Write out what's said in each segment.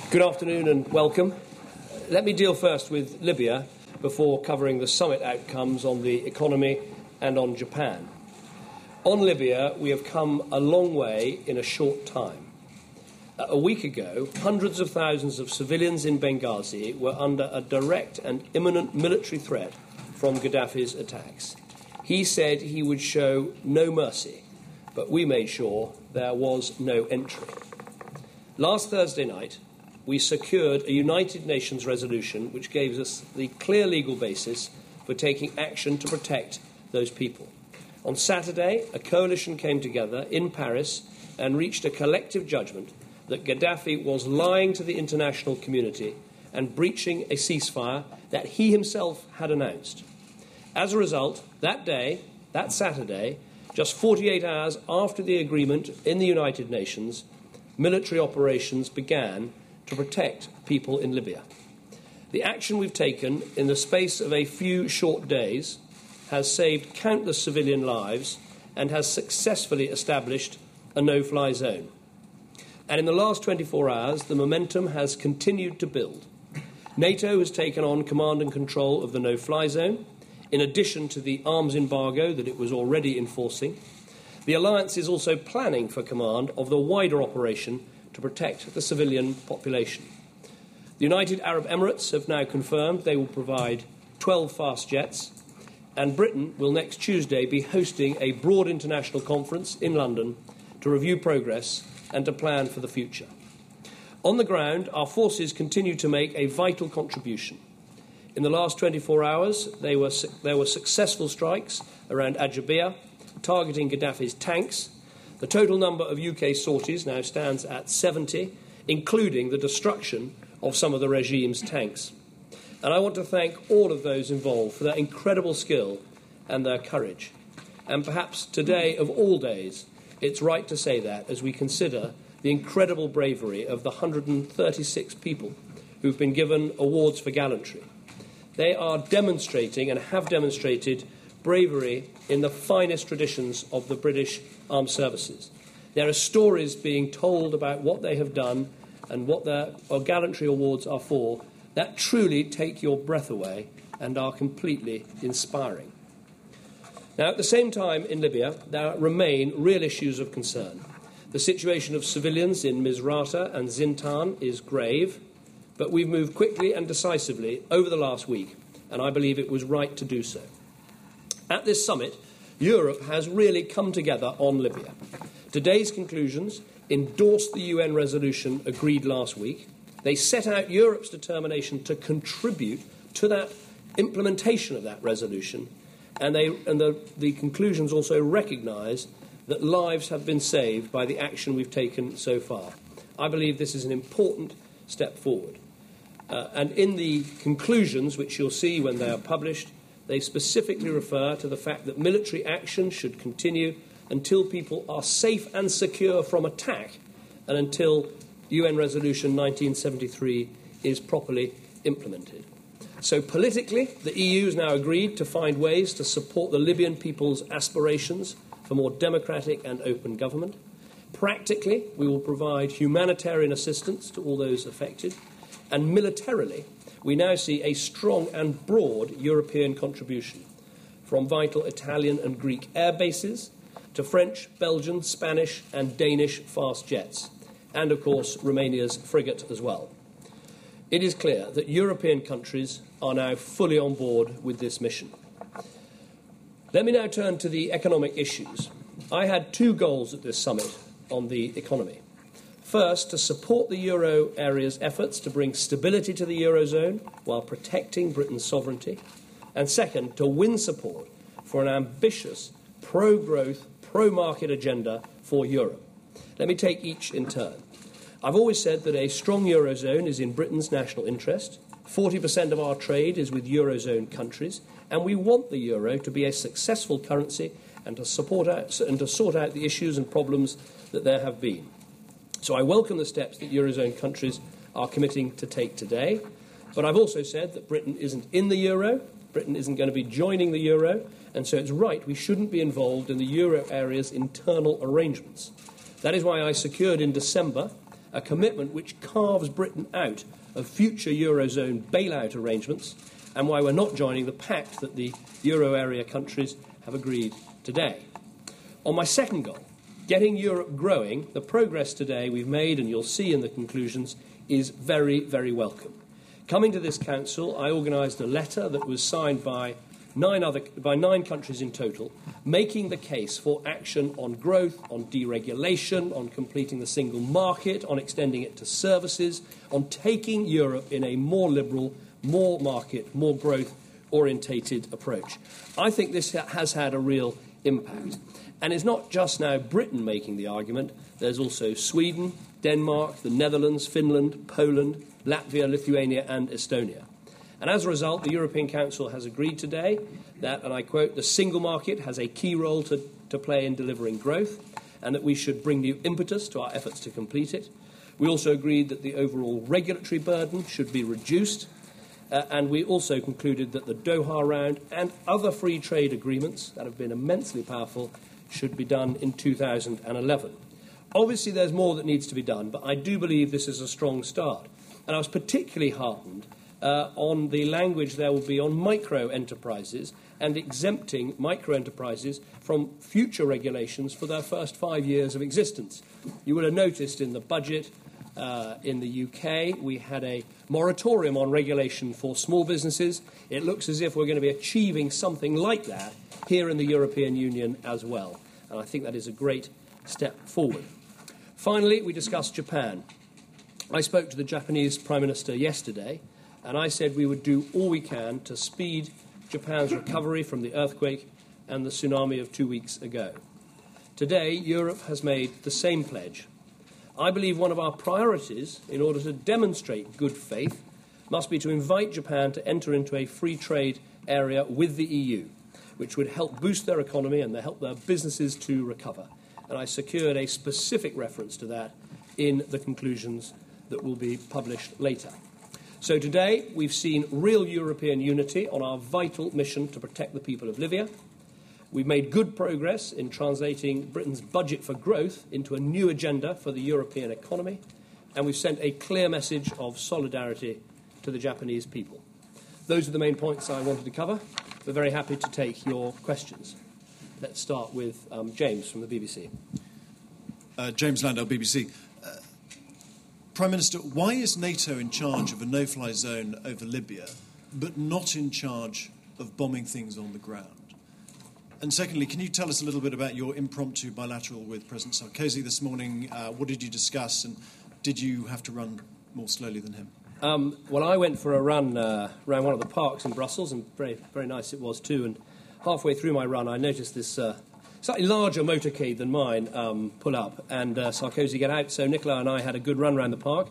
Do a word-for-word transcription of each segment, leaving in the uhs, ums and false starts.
Good afternoon and welcome. Let me deal first with Libya before covering the summit outcomes on the economy and on Japan. On Libya, we have come a long way in a short time. A week ago, hundreds of thousands of civilians in Benghazi were under a direct and imminent military threat from Gaddafi's attacks. He said he would show no mercy, but we made sure there was no entry. Last Thursday night, we secured a United Nations resolution which gave us the clear legal basis for taking action to protect those people. On Saturday, a coalition came together in Paris and reached a collective judgment that Gaddafi was lying to the international community and breaching a ceasefire that he himself had announced. As a result, that day, that Saturday, just forty-eight hours after the agreement in the United Nations, military operations began to protect people in Libya. The action we've taken in the space of a few short days has saved countless civilian lives and has successfully established a no-fly zone. And in the last twenty-four hours, the momentum has continued to build. NATO has taken on command and control of the no-fly zone, in addition to the arms embargo that it was already enforcing. The alliance is also planning for command of the wider operation to protect the civilian population. The United Arab Emirates have now confirmed they will provide twelve fast jets, and Britain will next Tuesday be hosting a broad international conference in London to review progress and to plan for the future. On the ground, our forces continue to make a vital contribution. In the last twenty-four hours, they were, there were successful strikes around Ajabia, targeting Gaddafi's tanks. The total number of U K sorties now stands at seventy, including the destruction of some of the regime's tanks. And I want to thank all of those involved for their incredible skill and their courage. And perhaps today, of all days, it's right to say that as we consider the incredible bravery of the one hundred thirty-six people who've been given awards for gallantry. They are demonstrating and have demonstrated bravery in the finest traditions of the British Armed Services. There are stories being told about what they have done and what their gallantry awards are for that truly take your breath away and are completely inspiring. Now, at the same time in Libya, there remain real issues of concern. The situation of civilians in Misrata and Zintan is grave, but we've moved quickly and decisively over the last week, and I believe it was right to do so. At this summit, Europe has really come together on Libya. Today's conclusions endorsed the U N resolution agreed last week. They set out Europe's determination to contribute to that implementation of that resolution, and, they, and the, the conclusions also recognise that lives have been saved by the action we've taken so far. I believe this is an important step forward. Uh, and in the conclusions, which you'll see when they are published, they specifically refer to the fact that military action should continue until people are safe and secure from attack and until U N Resolution nineteen seventy-three is properly implemented. So politically, the E U has now agreed to find ways to support the Libyan people's aspirations for more democratic and open government. Practically, we will provide humanitarian assistance to all those affected. And militarily, we now see a strong and broad European contribution, from vital Italian and Greek air bases to French, Belgian, Spanish and Danish fast jets, and, of course, Romania's frigate as well. It is clear that European countries are now fully on board with this mission. Let me now turn to the economic issues. I had two goals at this summit on the economy. First, to support the euro area's efforts to bring stability to the eurozone while protecting Britain's sovereignty. And second, to win support for an ambitious pro-growth, pro-market agenda for Europe. Let me take each in turn. I've always said that a strong eurozone is in Britain's national interest. forty percent of our trade is with eurozone countries, and we want the euro to be a successful currency and to support out, and to sort out the issues and problems that there have been. So I welcome the steps that Eurozone countries are committing to take today. But I've also said that Britain isn't in the euro, Britain isn't going to be joining the euro, and so it's right we shouldn't be involved in the euro area's internal arrangements. That is why I secured in December a commitment which carves Britain out of future Eurozone bailout arrangements, and why we're not joining the pact that the euro area countries have agreed today. On my second goal, getting Europe growing, the progress today we've made, and you'll see in the conclusions, is very, very welcome. Coming to this council, I organised a letter that was signed by nine, other, by nine countries in total, making the case for action on growth, on deregulation, on completing the single market, on extending it to services, on taking Europe in a more liberal, more market, more growth-orientated approach. I think this ha- has had a real impact. And it's not just now Britain making the argument. There's also Sweden, Denmark, the Netherlands, Finland, Poland, Latvia, Lithuania and Estonia. And as a result, the European Council has agreed today that, and I quote, the single market has a key role to, to play in delivering growth, and that we should bring new impetus to our efforts to complete it. We also agreed that the overall regulatory burden should be reduced, uh, and we also concluded that the Doha round and other free trade agreements that have been immensely powerful should be done in two thousand eleven. Obviously, there's more that needs to be done, but I do believe this is a strong start. And I was particularly heartened uh, on the language there will be on micro-enterprises and exempting micro-enterprises from future regulations for their first five years of existence. You will have noticed in the budget uh, in the U K, we had a moratorium on regulation for small businesses. It looks as if we're going to be achieving something like that here in the European Union as well. And I think that is a great step forward. Finally, we discussed Japan. I spoke to the Japanese Prime Minister yesterday, and I said we would do all we can to speed Japan's recovery from the earthquake and the tsunami of two weeks ago. Today, Europe has made the same pledge. I believe one of our priorities, in order to demonstrate good faith, must be to invite Japan to enter into a free trade area with the E U, which would help boost their economy and help their businesses to recover. And I secured a specific reference to that in the conclusions that will be published later. So today, we've seen real European unity on our vital mission to protect the people of Libya. We've made good progress in translating Britain's budget for growth into a new agenda for the European economy, and we've sent a clear message of solidarity to the Japanese people. Those are the main points I wanted to cover. We're very happy to take your questions. Let's start with um, James from the B B C. Uh, James Landau, B B C. Uh, Prime Minister, why is NATO in charge of a no-fly zone over Libya, but not in charge of bombing things on the ground? And secondly, can you tell us a little bit about your impromptu bilateral with President Sarkozy this morning? Uh, what did you discuss, and did you have to run more slowly than him? Um, well, I went for a run uh, around one of the parks in Brussels, and very, very nice it was too. And halfway through my run, I noticed this uh, slightly larger motorcade than mine um, pull up, and uh, Sarkozy get out. So Nicola and I had a good run around the park.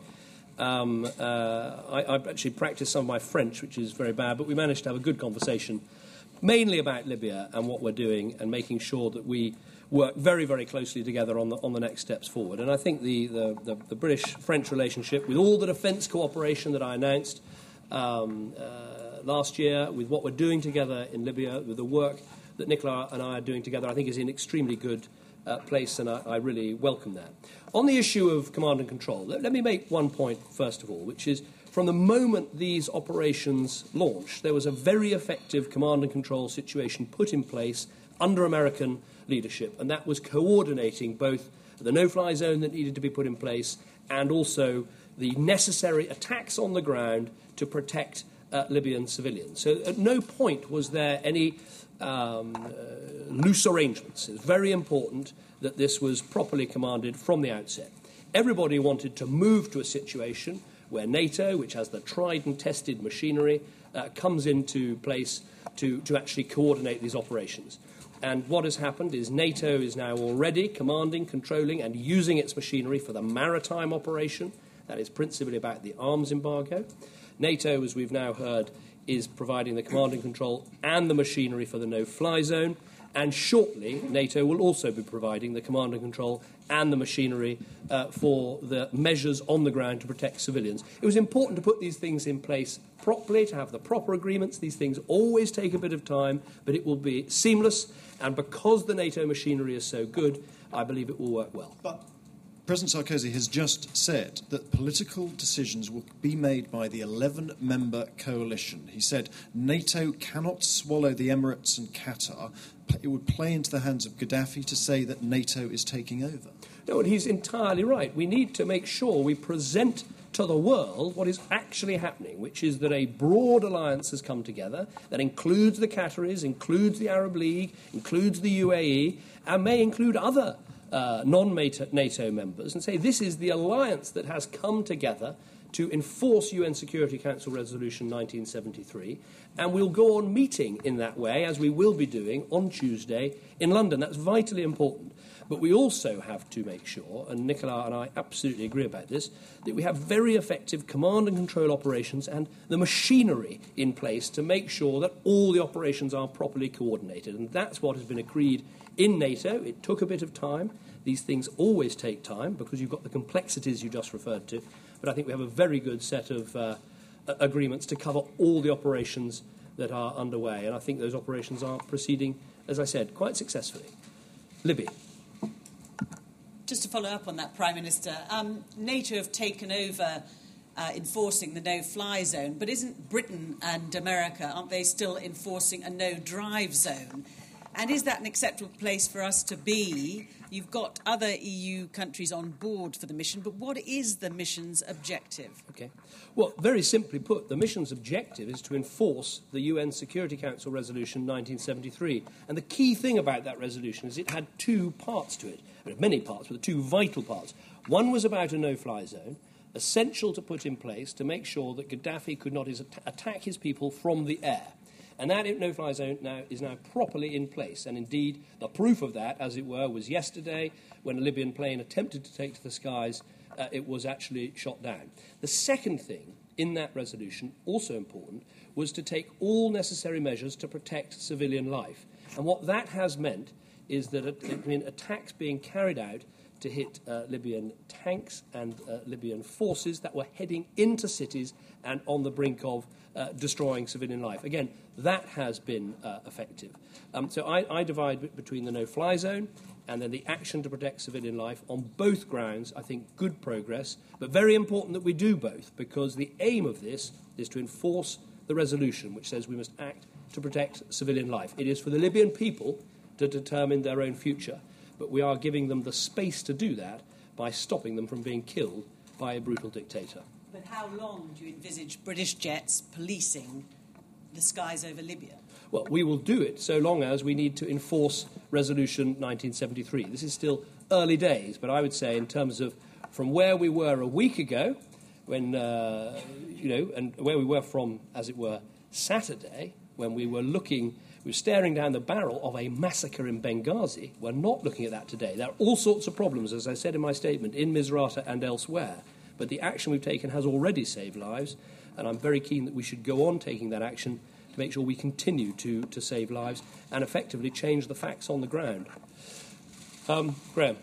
Um, uh, I, I actually practiced some of my French, which is very bad, but we managed to have a good conversation, mainly about Libya and what we're doing, and making sure that we work very, very closely together on the on the next steps forward. And I think the the, the, the British-French relationship, with all the defence cooperation that I announced um, uh, last year, with what we're doing together in Libya, with the work that Nicola and I are doing together, I think is in extremely good uh, place, and I, I really welcome that. On the issue of command and control, let, let me make one point first of all, which is from the moment these operations launched, there was a very effective command and control situation put in place under American leadership, and that was coordinating both the no-fly zone that needed to be put in place and also the necessary attacks on the ground to protect uh, Libyan civilians. So at no point was there any um, uh, loose arrangements. It was very important that this was properly commanded from the outset. Everybody wanted to move to a situation where NATO, which has the tried and tested machinery, uh, comes into place to, to actually coordinate these operations. And what has happened is NATO is now already commanding, controlling and using its machinery for the maritime operation. That is principally about the arms embargo. NATO, as we've now heard, is providing the command and control and the machinery for the no-fly zone. And shortly, NATO will also be providing the command and control and the machinery uh, for the measures on the ground to protect civilians. It was important to put these things in place properly, to have the proper agreements. These things always take a bit of time, but it will be seamless. And because the NATO machinery is so good, I believe it will work well. But President Sarkozy has just said that political decisions will be made by the eleven-member coalition. He said NATO cannot swallow the Emirates and Qatar. It would play into the hands of Gaddafi to say that NATO is taking over. No, and he's entirely right. We need to make sure we present to the world what is actually happening, which is that a broad alliance has come together that includes the Qataris, includes the Arab League, includes the U A E, and may include other uh, non-NATO members, and say this is the alliance that has come together to enforce U N Security Council Resolution nineteen seventy-three, and we'll go on meeting in that way, as we will be doing on Tuesday in London. That's vitally important. But we also have to make sure, and Nicola and I absolutely agree about this, that we have very effective command and control operations and the machinery in place to make sure that all the operations are properly coordinated. And that's what has been agreed in NATO. It took a bit of time. These things always take time because you've got the complexities you just referred to. But I think we have a very good set of uh, agreements to cover all the operations that are underway. And I think those operations are proceeding, as I said, quite successfully. Libby. Just to follow up on that, Prime Minister, um, NATO have taken over uh, enforcing the no-fly zone, but isn't Britain and America, aren't they still enforcing a no-drive zone? And is that an acceptable place for us to be? You've got other E U countries on board for the mission, but what is the mission's objective? Okay. Well, very simply put, the mission's objective is to enforce the U N Security Council Resolution nineteen seventy-three. And the key thing about that resolution is it had two parts to it. It had many parts, but the two vital parts. One was about a no-fly zone, essential to put in place to make sure that Gaddafi could not attack his people from the air. And that no-fly zone now is now properly in place. And indeed, the proof of that, as it were, was yesterday when a Libyan plane attempted to take to the skies, uh, it was actually shot down. The second thing in that resolution, also important, was to take all necessary measures to protect civilian life. And what that has meant is that it meant attacks being carried out to hit uh, Libyan tanks and uh, Libyan forces that were heading into cities and on the brink of uh, destroying civilian life. Again, that has been uh, effective. Um, so I, I divide between the no-fly zone and then the action to protect civilian life. On both grounds, I think good progress, but very important that we do both, because the aim of this is to enforce the resolution, which says we must act to protect civilian life. It is for the Libyan people to determine their own future, but we are giving them the space to do that by stopping them from being killed by a brutal dictator. But how long do you envisage British jets policing the skies over Libya? Well, we will do it so long as we need to enforce Resolution nineteen seventy-three. This is still early days, but I would say in terms of from where we were a week ago, when, uh, you know, and where we were from, as it were, Saturday, when we were looking, we were staring down the barrel of a massacre in Benghazi. We're not looking at that today. There are all sorts of problems, as I said in my statement, in Misrata and elsewhere. But the action we've taken has already saved lives, and I'm very keen that we should go on taking that action to make sure we continue to, to save lives and effectively change the facts on the ground. Um, Graham.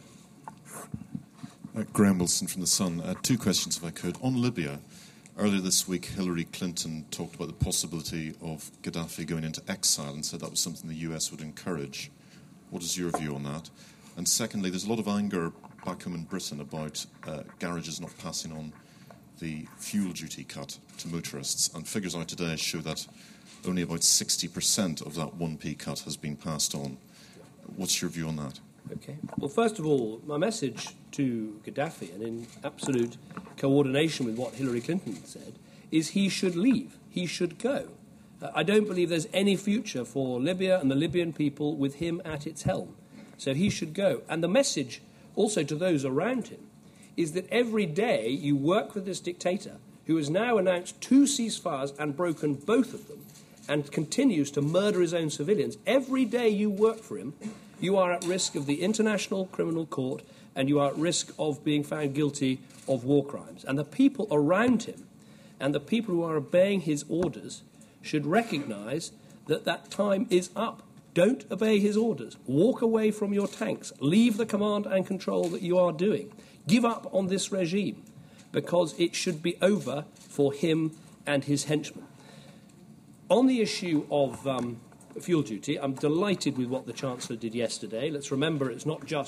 Uh, Graham Wilson from The Sun. Uh, two questions, if I could. On Libya, earlier this week, Hillary Clinton talked about the possibility of Gaddafi going into exile and said that was something the U S would encourage. What is your view on that? And secondly, there's a lot of anger back home in Britain about uh, garages not passing on the fuel duty cut to motorists. And figures out today show that only about sixty percent of that one p cut has been passed on. What's your view on that? Okay. Well, first of all, my message to Gaddafi, and in absolute coordination with what Hillary Clinton said, is he should leave. He should go. Uh, I don't believe there's any future for Libya and the Libyan people with him at its helm. So he should go. And the message also to those around him is that every day you work with this dictator who has now announced two ceasefires and broken both of them and continues to murder his own civilians. Every day you work for him, you are at risk of the International Criminal Court and you are at risk of being found guilty of war crimes. And the people around him and the people who are obeying his orders should recognise that that time is up. Don't obey his orders. Walk away from your tanks. Leave the command and control that you are doing. Give up on this regime, because it should be over for him and his henchmen. On the issue of um, fuel duty, I'm delighted with what the Chancellor did yesterday. Let's remember it's not just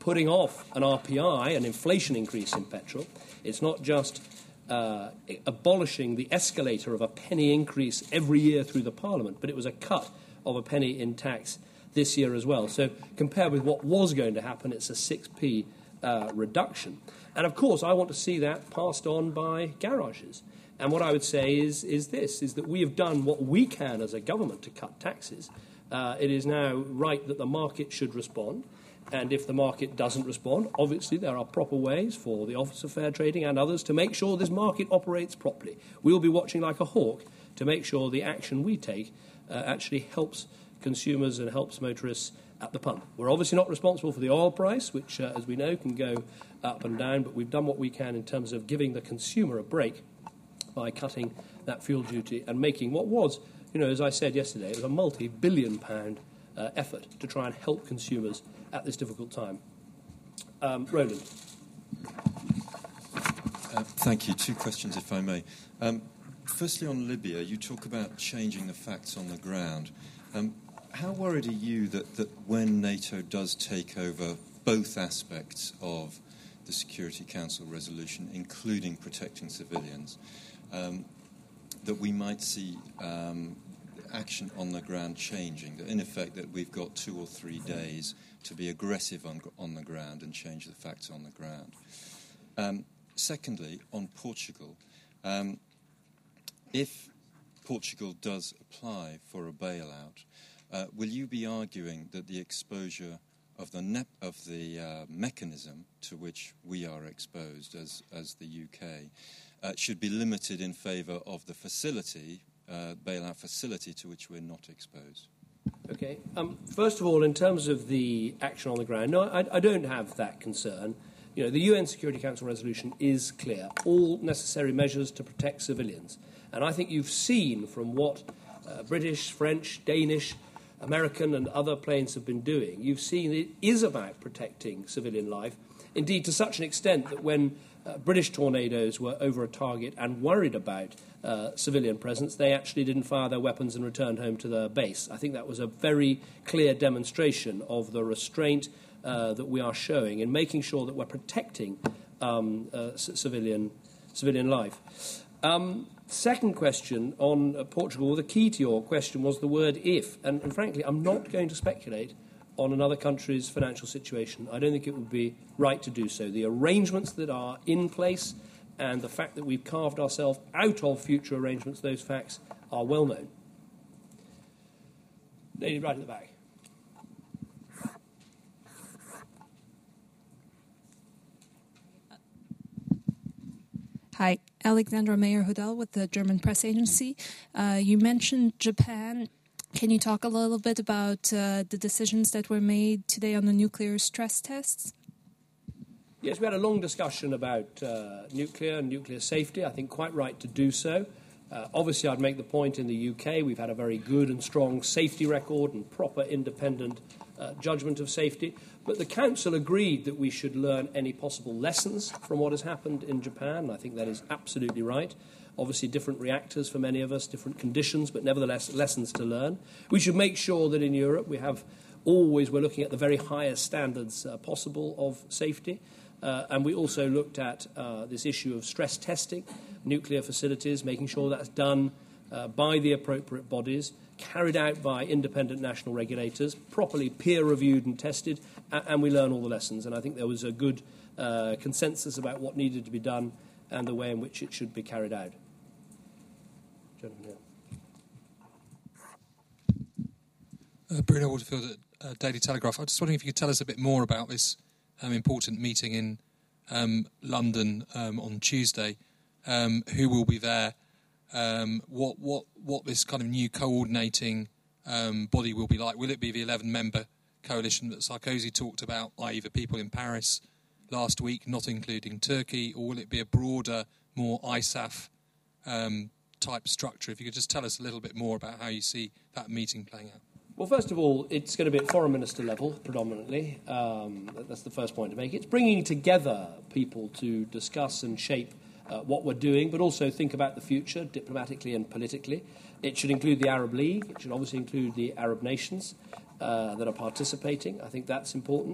putting off an R P I, an inflation increase in petrol. It's not just uh, abolishing the escalator of a penny increase every year through the Parliament, but it was a cut of a penny in tax this year as well. So compared with what was going to happen, it's a six p uh, reduction. And of course, I want to see that passed on by garages. And what I would say is, is this, is that we have done what we can as a government to cut taxes. Uh, it is now right that the market should respond. And if the market doesn't respond, obviously there are proper ways for the Office of Fair Trading and others to make sure this market operates properly. We'll be watching like a hawk to make sure the action we take uh, actually helps consumers and helps motorists at the pump. We're obviously not responsible for the oil price, which, uh, as we know, can go up and down, but we've done what we can in terms of giving the consumer a break by cutting that fuel duty and making what was, you know, as I said yesterday, it was a multi-billion pound uh, effort to try and help consumers at this difficult time. Um, Roland. Uh, thank you. Two questions, if I may. Um, firstly, on Libya, you talk about changing the facts on the ground. Um, how worried are you that, that when NATO does take over both aspects of the Security Council resolution, including protecting civilians, um, that we might see um, action on the ground changing, that in effect that we've got two or three days to be aggressive on, on the ground and change the facts on the ground? Um, secondly, on Portugal, um, if Portugal does apply for a bailout, uh, will you be arguing that the exposure of the ne- of the uh, mechanism to which we are exposed as, as the U K uh, should be limited in favour of the facility, uh, bailout facility to which we're not exposed? Okay. Um, first of all, in terms of the action on the ground, no, I, I don't have that concern. You know, the U N Security Council resolution is clear. All necessary measures to protect civilians. And I think you've seen from what uh, British, French, Danish, American and other planes have been doing, you've seen it is about protecting civilian life, indeed to such an extent that when uh, British Tornadoes were over a target and worried about uh, civilian presence, they actually didn't fire their weapons and returned home to their base. I think that was a very clear demonstration of the restraint uh, that we are showing in making sure that we're protecting um, uh, c- civilian, civilian life. Um, Second question on uh, Portugal, the key to your question was the word if. And, and frankly, I'm not going to speculate on another country's financial situation. I don't think it would be right to do so. The arrangements that are in place and the fact that we've carved ourselves out of future arrangements, those facts are well known. Lady right at the back. Hi, Alexandra Mayer-Hudal with the German press agency. Uh, you mentioned Japan. Can you talk a little bit about uh, the decisions that were made today on the nuclear stress tests? Yes, we had a long discussion about uh, nuclear and nuclear safety. I think quite right to do so. Uh, obviously, I'd make the point in the U K we've had a very good and strong safety record and proper independent uh, judgment of safety. But the Council agreed that we should learn any possible lessons from what has happened in Japan. I think that is absolutely right. Obviously, different reactors for many of us, different conditions, but nevertheless, lessons to learn. We should make sure that in Europe we have always, we're looking at the very highest standards uh, possible of safety. Uh, and we also looked at uh, this issue of stress testing, nuclear facilities, making sure that's done uh, by the appropriate bodies, carried out by independent national regulators, properly peer-reviewed and tested, and, and we learn all the lessons. And I think there was a good uh, consensus about what needed to be done and the way in which it should be carried out. Gentlemen, yeah. uh, Bruno Waterfield at uh, Daily Telegraph. I was just wondering if you could tell us a bit more about this um, important meeting in um, London um, on Tuesday. Um, who will be there? Um, what what what this kind of new coordinating um, body will be like? Will it be the eleven-member coalition that Sarkozy talked about, that is the people in Paris last week, not including Turkey, or will it be a broader, more I S A F um, type structure? If you could just tell us a little bit more about how you see that meeting playing out. Well, first of all, it's going to be at foreign minister level, predominantly. Um, that's the first point to make. It's bringing together people to discuss and shape uh, what we're doing, but also think about the future, diplomatically and politically. It should include the Arab League. It should obviously include the Arab nations uh, that are participating. I think that's important.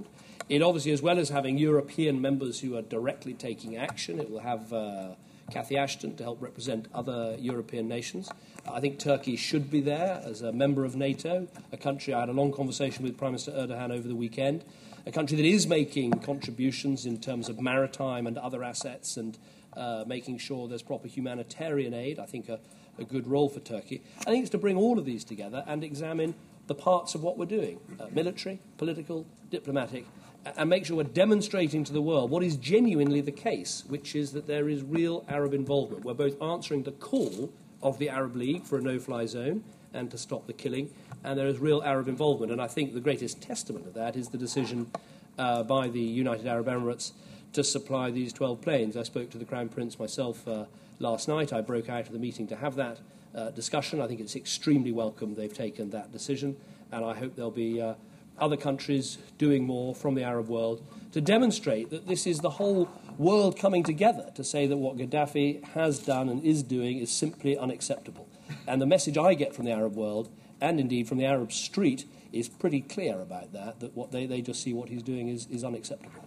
It obviously, as well as having European members who are directly taking action, it will have uh, Cathy Ashton to help represent other European nations. I think Turkey should be there as a member of NATO, a country I had a long conversation with Prime Minister Erdogan over the weekend, a country that is making contributions in terms of maritime and other assets and uh, making sure there's proper humanitarian aid. I think a, a good role for Turkey. I think it's to bring all of these together and examine the parts of what we're doing, uh, military, political, diplomatic, and make sure we're demonstrating to the world what is genuinely the case, which is that there is real Arab involvement. We're both answering the call of the Arab League for a no-fly zone and to stop the killing, and there is real Arab involvement. And I think the greatest testament of that is the decision uh, by the United Arab Emirates to supply these twelve planes. I spoke to the Crown Prince myself uh, last night. I broke out of the meeting to have that uh, discussion. I think it's extremely welcome they've taken that decision, and I hope there'll be uh, other countries doing more from the Arab world to demonstrate that this is the whole world coming together to say that what Gaddafi has done and is doing is simply unacceptable. And the message I get from the Arab world, and indeed from the Arab street, is pretty clear about that, that what they, they just see what he's doing is, is unacceptable.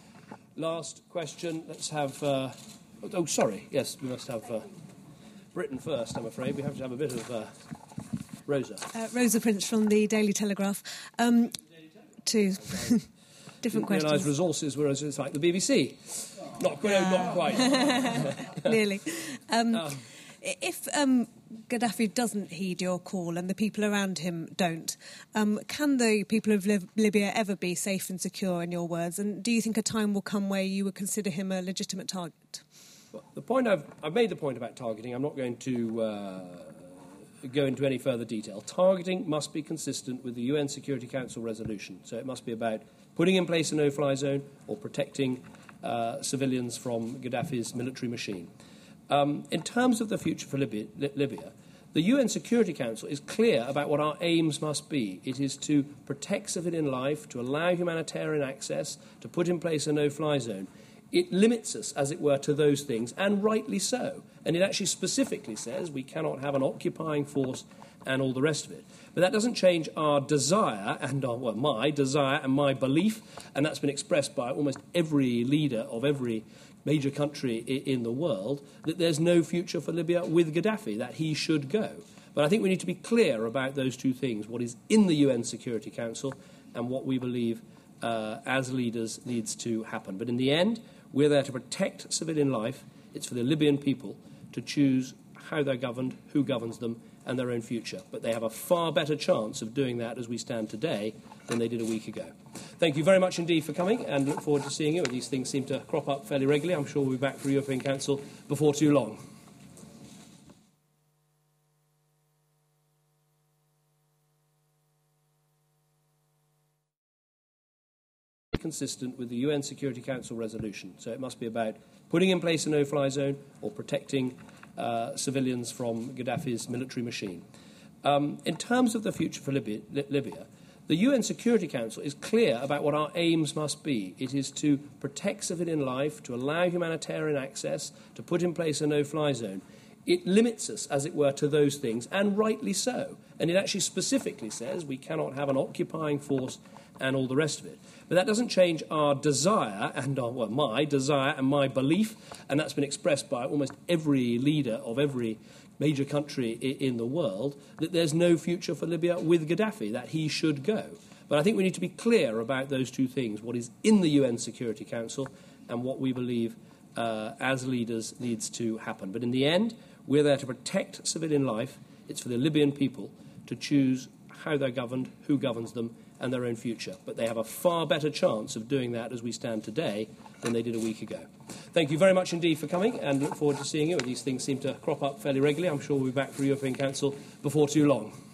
Last question. Let's have... Uh, oh, sorry. Yes, we must have uh, Britain first, I'm afraid. We have to have a bit of... Uh, Rosa. Uh, Rosa Prince from the Daily Telegraph. Um, two different questions. Realised resources were it's like the B B C. Not, uh, not quite. Nearly. Um, um. If um, Gaddafi doesn't heed your call and the people around him don't, um, can the people of Lib- Libya ever be safe and secure, in your words? And do you think a time will come where you would consider him a legitimate target? Well, the point I've, I've made the point about targeting. I'm not going to... Uh, go into any further detail. Targeting must be consistent with the U N Security Council resolution. So it must be about putting in place a no-fly zone or protecting uh, civilians from Gaddafi's military machine. Um, in terms of the future for Libya, Libya, the U N Security Council is clear about what our aims must be. It is to protect civilian life, to allow humanitarian access, to put in place a no-fly zone. It limits us, as it were, to those things, and rightly so. And it actually specifically says we cannot have an occupying force and all the rest of it. But that doesn't change our desire, and our, well, my desire and my belief, and that's been expressed by almost every leader of every major country in the world, that there's no future for Libya with Gaddafi, that he should go. But I think we need to be clear about those two things, what is in the U N Security Council and what we believe uh, as leaders needs to happen. But in the end, we're there to protect civilian life. It's for the Libyan people to choose how they're governed, who governs them, and their own future. But they have a far better chance of doing that as we stand today than they did a week ago. Thank you very much indeed for coming, and look forward to seeing you. These things seem to crop up fairly regularly. I'm sure we'll be back for European Council before too long. Consistent with the U N Security Council resolution. So it must be about putting in place a no-fly zone or protecting uh, civilians from Gaddafi's military machine. Um, in terms of the future for Libya, Libya, the U N Security Council is clear about what our aims must be. It is to protect civilian life, to allow humanitarian access, to put in place a no-fly zone. It limits us, as it were, to those things, and rightly so. And it actually specifically says we cannot have an occupying force and all the rest of it. But that doesn't change our desire, and our, well, my desire and my belief, and that's been expressed by almost every leader of every major country in the world, that there's no future for Libya with Gaddafi, that he should go. But I think we need to be clear about those two things, what is in the U N Security Council and what we believe uh, as leaders needs to happen. But in the end, we're there to protect civilian life. It's for the Libyan people to choose how they're governed, who governs them, and their own future. But they have a far better chance of doing that as we stand today than they did a week ago. Thank you very much indeed for coming, and look forward to seeing you. These things seem to crop up fairly regularly. I'm sure we'll be back for European Council before too long.